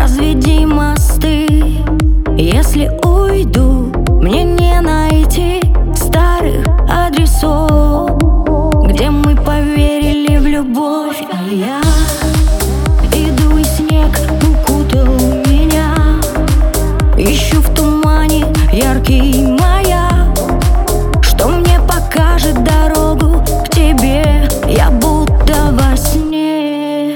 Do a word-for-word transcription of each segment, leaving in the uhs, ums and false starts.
Разведи мосты. Если уйду, мне не найти старых адресов, где мы поверили в любовь. А я иду, и снег укутал меня. Ищу в тумане яркий маяк, что мне покажет дорогу к тебе. Я будто во сне.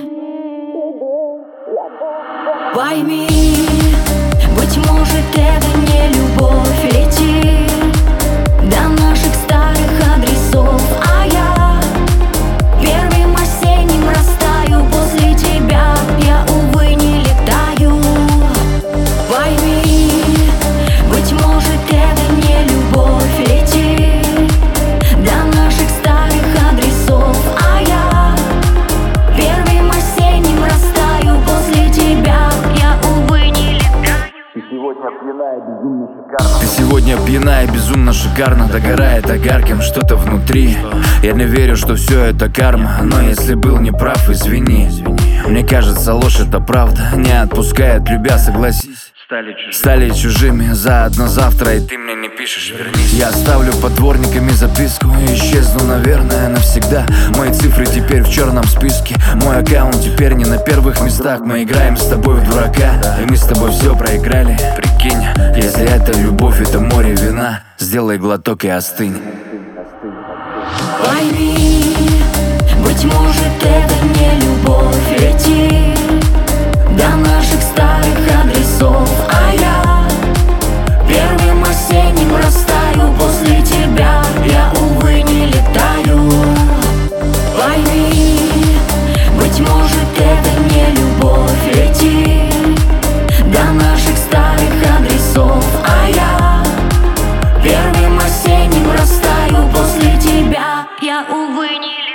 Пойми, быть может, это не любовь. Лети до наших старых адресов, а я первым осенним растаю после тебя. Я, увы, не летаю. Пойми, быть может, это не любовь. Лети до наших старых адресов, а я первым осенним растаю после тебя. Я, увы, не летаю. Ты сегодня пьяная, безумно шикарно. Догорает огарком что-то внутри. Я не верю, что все это карма, но если был неправ, извини. Мне кажется, ложь это правда, не отпускает, любя, согласись. Стали чужими заодно завтра, и ты мне не пишешь, вернись. Я оставлю под дворниками записку и исчезну, наверное, навсегда. Мои цифры теперь в черном списке, мой аккаунт теперь не на первых местах. Мы играем с тобой в дурака, и мы с тобой все проиграли. Прикинь, если это любовь, это море вина, сделай глоток и остынь. Пойми, быть может, это не любовь. Лети до наших старых адресов, а я первым осенним растаю после тебя. Я, увы, не летаю. Пойми, быть может, это не любовь. Лети до наших старых адресов, а я первым осенним растаю после тебя. Я, увы, не летаю.